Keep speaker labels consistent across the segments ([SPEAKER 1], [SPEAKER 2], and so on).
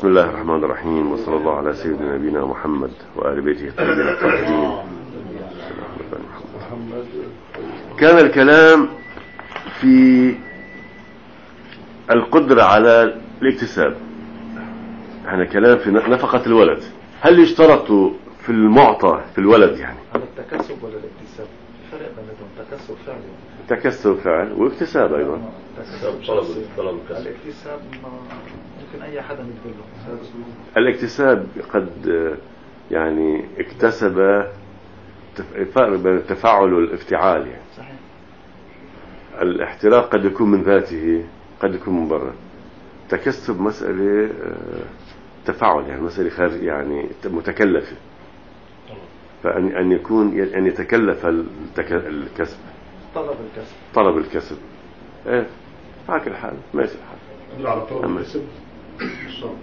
[SPEAKER 1] بسم الله الرحمن الرحيم، وصلى الله على سيدنا نبينا محمد وآل بيته الطيبين الطاهرين. كان الكلام في القدرة على الاكتساب. احنا كلام في نفقة الولد. هل يشترط في المعطى في الولد يعني
[SPEAKER 2] على التكسب ولا الاكتساب؟ فرق بينهم، تكسب فعل
[SPEAKER 1] تكسب فعل واكتساب ايضا.
[SPEAKER 2] طلب الاكتساب ممكن اي حدا يقبله.
[SPEAKER 1] الاكتساب قد يعني اكتسب فرق بين التفاعل والافتعال يعني.
[SPEAKER 2] صحيح.
[SPEAKER 1] الاحتراق قد يكون من ذاته، قد يكون من برا. تكسب مسألة تفاعل يعني، مسألة خارج يعني متكلفة. فأن يكون أن يتكلف الكسب، طلب الكسب. ايه هاك الحال ماشي الحال.
[SPEAKER 3] على طلب الكسب الشرط.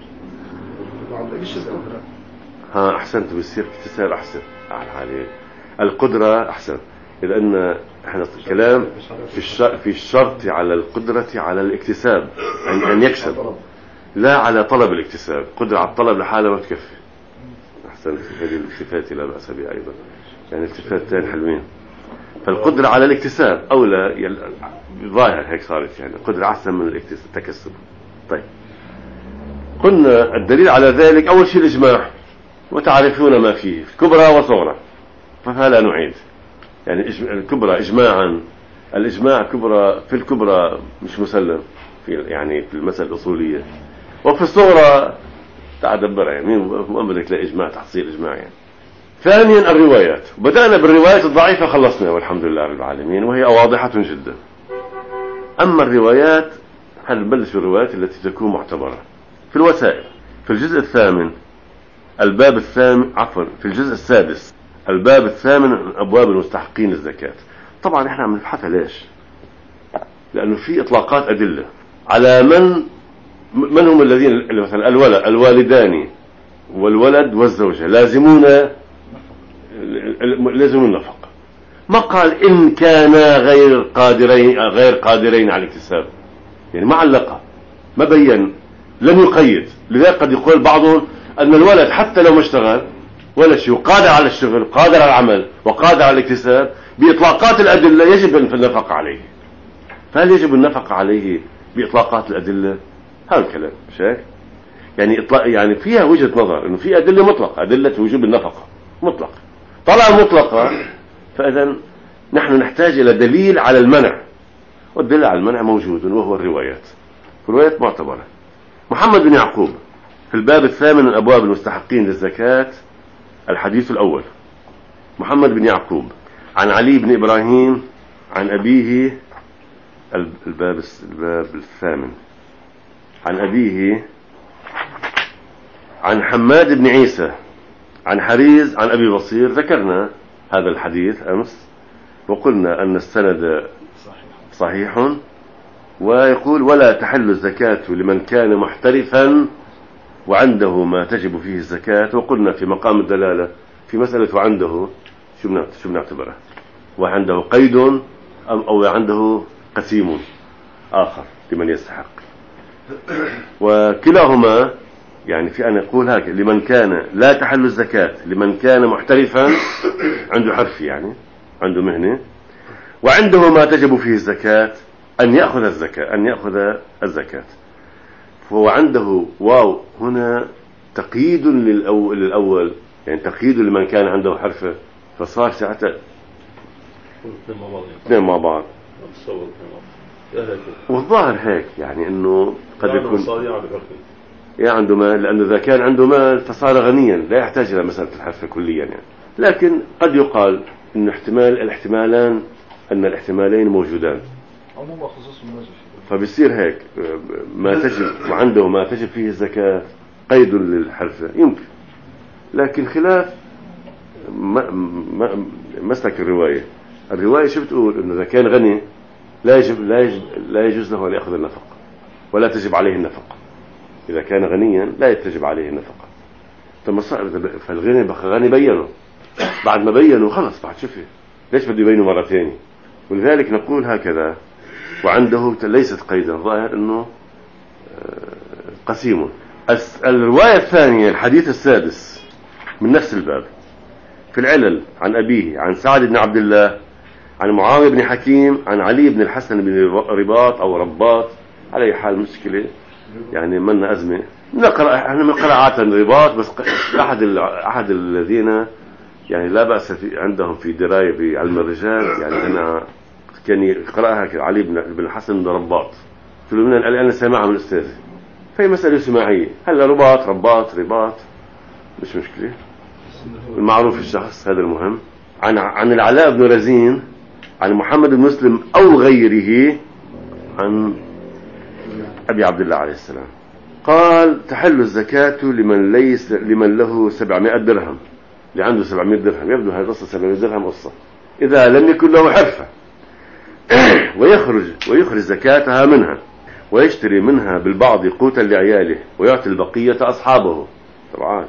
[SPEAKER 1] ها أحسنت، بيصير اكتساب أحسن على القدرة أحسن، لأن احنا الكلام في الشرط على القدرة على الاكتساب، أن يكسب، لا على طلب الاكتساب. قدرة على الطلب لحالة ما تكفي. أحسنت، هذه الالتفات لا بأس بها أيضا، يعني التفاتين حلوين. فالقدرة على الاكتساب أولى، ظاهر هيك صارت يعني القدرة أحسن من التكسب. طيب، قلنا الدليل على ذلك أول شيء الإجماع، وتعرفون ما فيه كبرى وصغرى، فلا نعيد. يعني الكبرى إجماعا، الإجماع كبرى في الكبرى مش مسلم في يعني في المسألة الأصولية، وفي الصغرى تعدبرها يعني ما بدك تلاقي إجماع تحصيل إجماع يعني. ثانيا الروايات، بدأنا بالروايات الضعيفة خلصنا والحمد لله رب العالمين، وهي واضحة جدا. أما الروايات هنبلش بالروايات التي تكون معتبرة في الوسائل. في الجزء الثامن الباب الثامن، عفوا في الجزء السادس الباب الثامن من أبواب المستحقين للزكاة. طبعا احنا عم نبحثها ليش؟ لأنه في إطلاقات أدلة على من هم الذين مثلا الوالدان والولد والزوجة لازمون النفقة. ما قال إن كانا غير قادرين على الاكتساب، يعني ما علقها، ما بين، لم يقيد. لذلك قد يقول بعضهم أن الولد حتى لو ما اشتغل ولا شيء قادر على الشغل، قادر على العمل، وقادر على الاكتساب بإطلاقات الأدلة يجب النفقة عليه. فهل يجب النفقة عليه بإطلاقات الأدلة؟ هذا الكلام مش هيك؟ يعني يعني فيها وجهة نظر إنه في أدلة مطلقة، أدلة وجوب النفقة مطلقة. طلع مطلقة، فإذا نحن نحتاج إلى دليل على المنع، والدليل على المنع موجود وهو الروايات. الروايات معتبرة. محمد بن يعقوب في الباب الثامن من أبواب المستحقين للزكاة، الحديث الأول. محمد بن يعقوب عن علي بن إبراهيم عن أبيه، الباب الثامن، عن أبيه عن حماد بن عيسى عن حريز عن أبي بصير. ذكرنا هذا الحديث أمس وقلنا أن السند صحيح، ويقول ولا تحل الزكاة لمن كان محترفا وعنده ما تجب فيه الزكاة. وقلنا في مقام الدلالة في مسألة وعنده شو بنعتبرها، وعنده قيد أو عنده قسيم آخر لمن يستحق. وكلاهما يعني في أن يقول هكذا لمن كان لا تحل الزكاة لمن كان محترفا عنده حرف يعني عنده مهنة وعنده ما تجب فيه الزكاة أن يأخذ الزكاة. فهو عنده واو هنا تقييد للأول يعني تقييد لمن كان عنده حرفة، فصار ساعتها اثنين مع بعض. والظاهر هيك يعني انه قد يكون يا عنده مال، لانه اذا كان عنده مال فصار غنيا لا يحتاج الى مسألة الحرفة كليا يعني. لكن قد يقال ان الاحتمالين موجودان، فبيصير هيك ما تجب وعنده ما تجب فيه الزكاة قيد للحرفة يمكن. لكن خلاف مسلك الرواية شو بتقول؟ انه اذا كان غني لا يجوز له ان ياخذ النفقة ولا تجب عليه النفقة. اذا كان غنيا لا تجب عليه النفقة. ثم صار فالغني بقى غني بينه، بعد ما بينه خلص بعد شوفي ليش بده يبينه مرة ثانية. ولذلك نقول هكذا وعنده ليست قيدا، ظاهر انه قسيم الرواية الثانية الحديث السادس من نفس الباب في العلل عن أبيه عن سعد بن عبد الله عن معاوية بن حكيم عن علي بن الحسن بن رباط أو رباط، على أي حال مشكلة يعني منا أزمة. نقرأ احنا من قراءات الرباط، بس أحد الذين يعني لا بأس عندهم في دراية بعلم الرجال، يعني أنا كان يقرأها علي بن الحسن بن رباط، قلت له من أنا سامعها من الأستاذ، فهي مسألة سماعية، هلا رباط مش مشكلة، المعروف الشخص هذا المهم. عن العلاء بن رزين عن محمد بن مسلم أو غيره عن أبي عبد الله عليه السلام قال تحل الزكاة لمن له 700 درهم، اللي عنده 700 درهم، يبدو هذه قصة 700 درهم قصة، إذا لم يكن له حرفة ويخرج زكاتها منها ويشتري منها بالبعض قوتا لعياله ويعطي البقية أصحابه، طبعا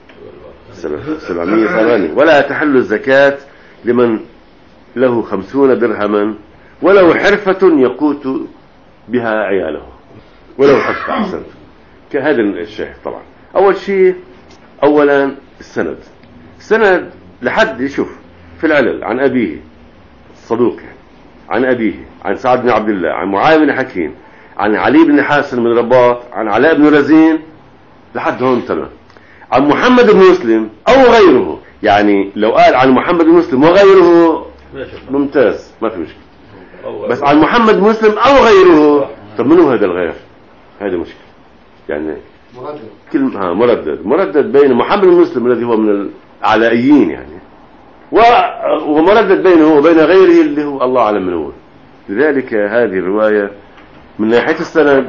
[SPEAKER 1] 700 ثمانية. ولا تحل الزكاة لمن له 50 درهما وله حرفة يقوت بها عياله، ولو حرفة. أحسنت، كهذا الشيء. طبعا أول شيء أولا السند لحد يشوف في العلل عن أبيه الصدوق، عن أبيه عن سعد بن عبد الله عن معاوية بن حكيم عن علي بن حسن بن رباط عن علاء بن رزين لحد هون تمام. عن محمد بن مسلم أو غيره، يعني لو قال عن محمد بن مسلم وغيره ممتاز ما في مشكلة، بس عن محمد بن مسلم أو غيره، طب منو هذا الغير؟ هذا مشكلة، يعني كلمة مردد بين محمد بن مسلم الذي هو من العلائيين يعني، ومردد بينه وبين غيره اللي هو الله أعلم من هو. لذلك هذه الرواية من ناحية السند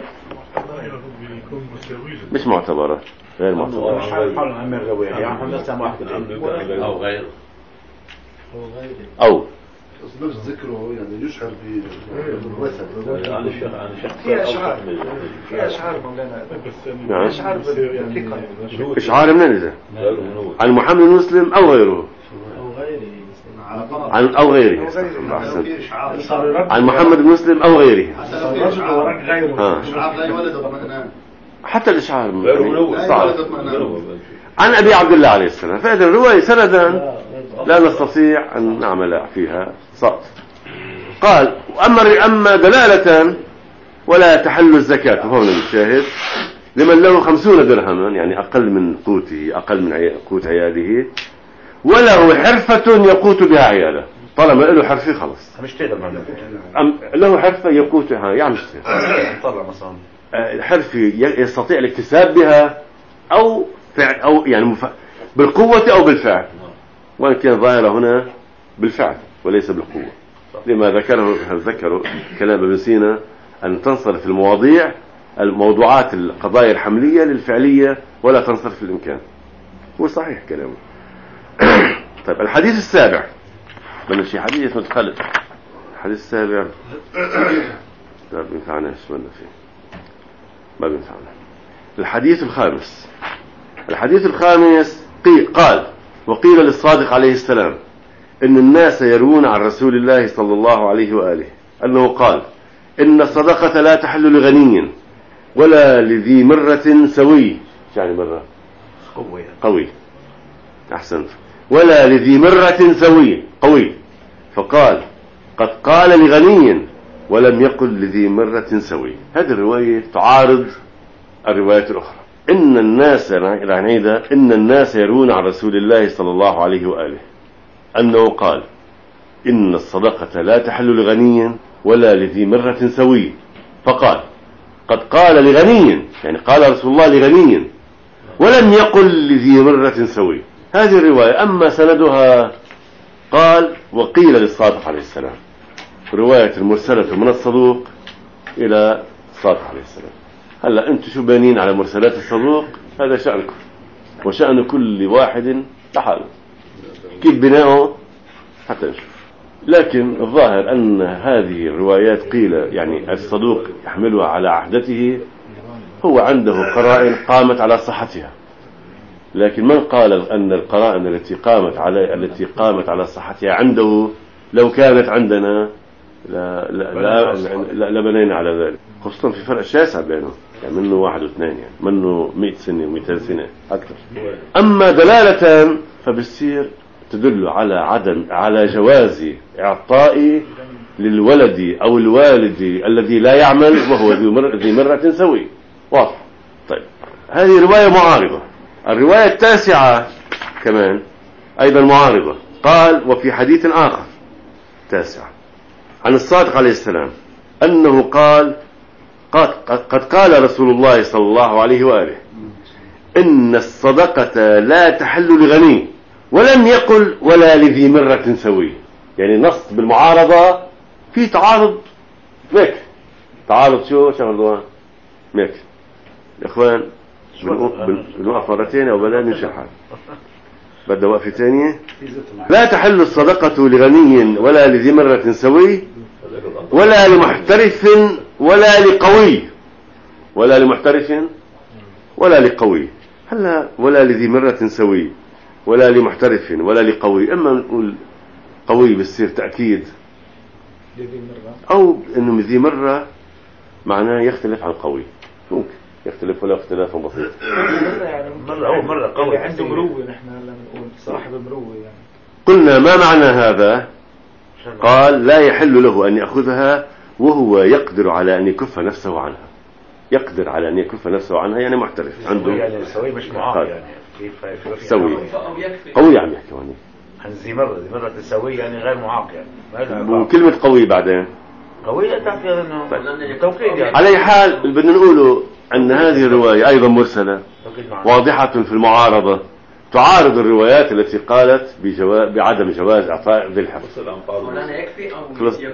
[SPEAKER 1] مش معتبرة، غير معتبرة. أو
[SPEAKER 3] نفس ذكره يعني يشعر بالوثن.
[SPEAKER 2] في أشعار مولانا،
[SPEAKER 1] نعم.
[SPEAKER 2] أشعار
[SPEAKER 1] منين إذا؟ عن محمد بن مسلم أو غيره، أو غيره. عن محمد بن مسلم أو غيره، حتى الإشعار صعب. عن أبي عبد الله عليه السلام، فإذا الرواية سندا لا نستطيع أن نعمل فيها صوت. قال أما دلالة ولا تحل الزكاة، هون الشاهد، لمن له 50 درهما، يعني أقل من قوته، أقل من قوت عياله، وله حرفة يقوت بها عياله. طالما له حرفة خلص له حرفة يقوتها، يعني حرفة يستطيع الاكتساب بها أو فعل، أو يعني بالقوة أو بالفعل، وإن كان ظاهرة هنا بالفعل وليس بالقوة، لما ذكروا كلام ابن سينا أن تنصرف الموضوعات القضايا الحملية للفعلية ولا تنصرف الإمكان، وصحيح كلامه. طيب الحديث السابع، بلش حديث متخلف. الحديث السابع ما بينفعناش فيه، ما بينفعنا. الحديث الخامس قال وقيل للصادق عليه السلام إن الناس يروون عن رسول الله صلى الله عليه وآله أنه قال إن الصدقة لا تحل لغني ولا لذي مرة سوي، يعني مرة قوي. أحسنت. ولا لذي مرة سوي قوي، فقال قد قال لغني ولم يقل لذي مرة سوي. هذه الرواية تعارض الروايات الأخرى. إن الناس يرون عن رسول الله صلى الله عليه وآله أنه قال إن الصدقة لا تحل لغني ولا لذي مرة سوي، فقال قد قال لغني، يعني قال رسول الله لغني ولم يقل لذي مرة سوي. هذه الرواية أما سندها قال وقيل للصادق عليه السلام، رواية المرسلة من الصدوق إلى الصادق عليه السلام. هلا أنتم شو بانين على مرسلات الصدوق؟ هذا شأنكم وشأن كل واحد لحاله، كيف بناؤه حتى نشوف. لكن الظاهر أن هذه الروايات قيل يعني الصدوق يحملها على عهدته، هو عنده قرائن قامت على صحتها، لكن من قال أن القرائن التي قامت على صحتها عنده لو كانت عندنا لا بنينا على ذلك، خصوصا في فرق شاسع بينهم. يعني منه 1 و2 يعني منه 100 سنة و200 سنة أكثر. أما دلالة فبالسير تدل على جواز إعطاء للولد أو الوالد الذي لا يعمل وهو ذي مرة سوي. واضح. طيب هذه رواية معارضة. الرواية التاسعة كمان أيضا معارضة. قال وفي حديث آخر تاسع عن الصادق عليه السلام أنه قال قد قال رسول الله صلى الله عليه وآله إن الصدقة لا تحل لغني ولم يقل ولا لذي مرة سوي. يعني نص بالمعارضة في تعارض ميك. تعارض شو شغل ميك يا إخوان بنوقف مرتين أو بلا نمشي حال بدأ وقفة ثانية. لا تحل الصدقة لغني ولا لذي مرة سوي ولا لمحترف ولا لقوي. ولا لمحترف ولا لقوي. هلا ولا لذي مرة سوي ولا لمحترف ولا لقوي. اما نقول قوي بصير تأكيد او انه ذي مرة معناه يختلف عن قوي. ممكن يختلف ولا اختلاف بسيط.
[SPEAKER 2] يعني مرة قوي عنده مروي. نحن هلا بنقول صاحب مروي يعني.
[SPEAKER 1] قلنا ما معنى هذا؟ قال لا يحل له أن يأخذها وهو يقدر على أن يكف نفسه عنها. يقدر على أن يكف نفسه عنها يعني محترف عنده
[SPEAKER 2] يعني سوي مش معاق يعني كيف
[SPEAKER 1] سوي قوي عم يحكي هون
[SPEAKER 2] عن ذي مرة تسوي يعني غير معاق يعني.
[SPEAKER 1] وكلمة قوي بعدين
[SPEAKER 2] قوي لا تعرف انه توكيد يعني.
[SPEAKER 1] على أي حال اللي بدنا نقوله أن هذه الرواية أيضا مرسلة واضحة في المعارضة تعارض الروايات التي قالت بعدم جواز إعطاء ذي الحفظ.
[SPEAKER 4] يكفي أو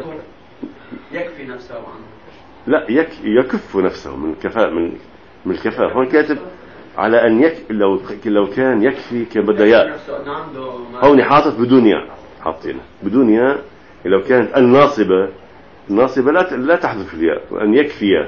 [SPEAKER 4] يكفي نفسه عنه.
[SPEAKER 1] لا يكف نفسه من الكفاءة. هون كاتب على أن لو كان يكفي كان بده ياء. هون حاطط بدون ياء. حاطينه بدون ياء. لو كانت الناصبة لا تحذف الياء وأن يكفي.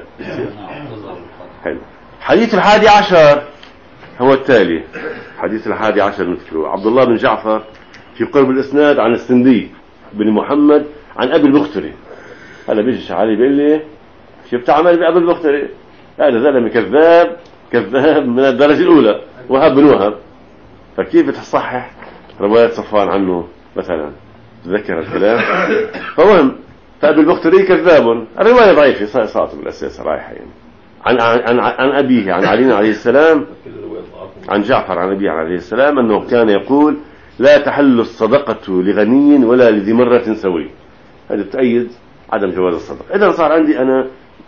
[SPEAKER 1] حلو. حديث 11 هو التالي. حديث 11 نذكره عبد الله بن جعفر في قرب الإسناد عن السندي بن محمد عن أبي البختري. هلا بيجي علي بيقول لي شفت عمل بأبي البختري؟ هذا زلمة كذاب من الدرجة الأولى وهب بن وهب. فكيف تصحح رواية صفوان عنه مثلا؟ تذكر الكلام. فمهم فأبي البختري كذاب. الرواية ضعيفة صارت بالأساس رايحة يعني. عن أبيه عن علي عليه السلام عن جعفر عن أبيه عليه السلام أنه كان يقول لا تحل الصدقة لغني ولا لذي مرة سوي. هذا تأيد عدم جواز الصدقة. إذا صار عندي أنا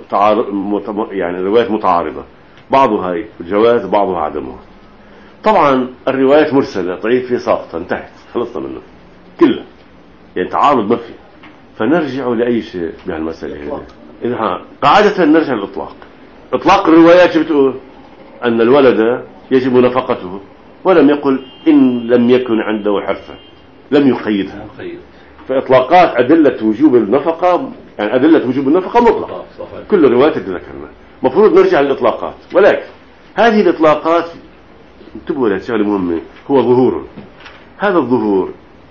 [SPEAKER 1] يعني روايات متعارضة بعضها الجواز وبعضها عدمه. طبعا الروايات مرسلة ضعيفة ساقطة انتهت خلصنا منه كلها يعني تعارض ما في. فنرجع لأي شيء بهالمسألة هنا. إذا قاعدة نرجع للإطلاق. إطلاق الروايات شو بتقول؟ أن الولد يجب نفقته ولم يقل إن لم يكن عنده حرفة لم يقيدها. فإطلاقات أدلة وجوب النفقة يعني أدلة وجوب النفقة مطلقة كل الروايات اللي ذكرنا. مفروض نرجع للإطلاقات ولكن هذه الإطلاقات انتبهوا لشغلة مهمة هو ظهور. هذا الظهور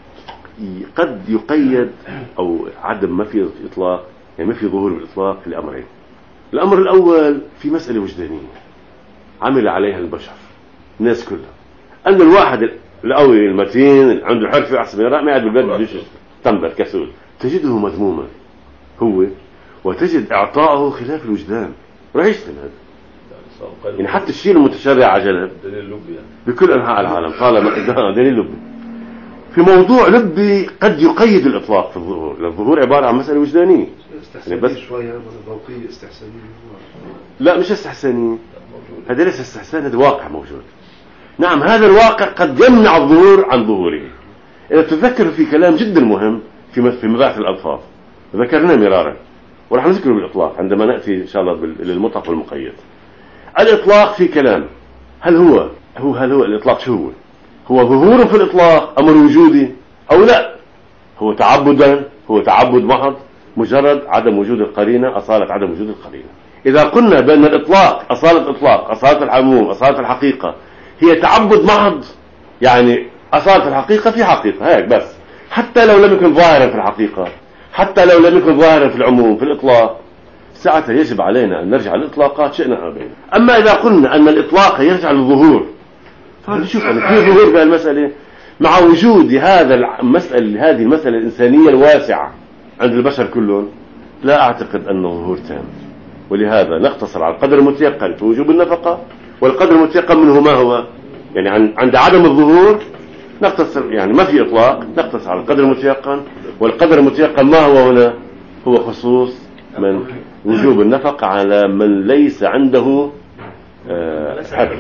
[SPEAKER 1] قد يقيد أو عدم ما في إطلاق يعني ما في ظهور بالإطلاق لأمرين. الأمر الأول في مسألة وجدانية عمل عليها البشر الناس كلها أن الواحد القوي المتين عنده حرفة أحسن من ما قاعد بالبلد بدوش تنبل كسول تجده مذموما هو وتجد إعطاءه خلاف الوجدان. راح يشتغل هذا يعني حتى الشيء المتشابه عجلة بكل أنحاء العالم طالما دليل لبي في موضوع لبي قد يقيد الإطلاق في الظهور. الظهور عبارة عن مسألة وجدانية
[SPEAKER 3] يعني بس شوية ذوقية استحسانية.
[SPEAKER 1] لا مش استحسانية. هذا ليس استحسان هذا واقع موجود. نعم هذا الواقع قد يمنع الظهور عن ظهوره. إذا تتذكروا في كلام جدا مهم في مباحث الألفاظ ذكرناه مرارا ورح نذكره بالإطلاق عندما نأتي إن شاء الله للمطلق والمقيد. الإطلاق في كلام هل هو الإطلاق شو هو ظهور في الإطلاق أمر وجودي أو لا هو تعبد محض مجرد عدم وجود القرينة أصالة عدم وجود القرينة. إذا قلنا بأن الإطلاق أصالة العموم أصالة الحقيقة هي تعبد محض يعني أصالة الحقيقة في حقيقة هيك بس حتى لو لم يكن ظاهرا في الحقيقة حتى لو لم يكن ظاهرا في العموم في الإطلاق ساعتها يجب علينا أن نرجع للإطلاقات شئنا أم أبينا. أما إذا قلنا أن الإطلاق يرجع للظهور، فنشوف أن في ظهور في المسألة مع وجود هذه المسألة الإنسانية الواسعة عند البشر كلهم، لا أعتقد أنه ظهور تام. ولهذا نقتصر على القدر المتيقن في وجوب النفقة، والقدر المتيقن منه ما هو؟ يعني عند عدم الظهور نقتصر، يعني ما في إطلاق، نقتصر على القدر المتيقن. والقدر المتيقن ما هو هنا؟ هو خصوص من وجوب النفقة على من ليس عنده حرفة،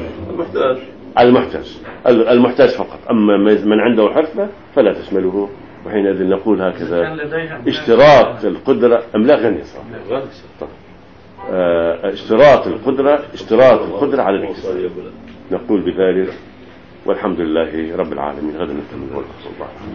[SPEAKER 1] المحتاج فقط. أما من عنده حرفة فلا تشمله. وحينئذ نقول هكذا: اشتراط القدرة أم لا غني صح؟ اشتراط القدرة على الاكتساب. نقول بذلك والحمد لله رب العالمين. غدا نكمل.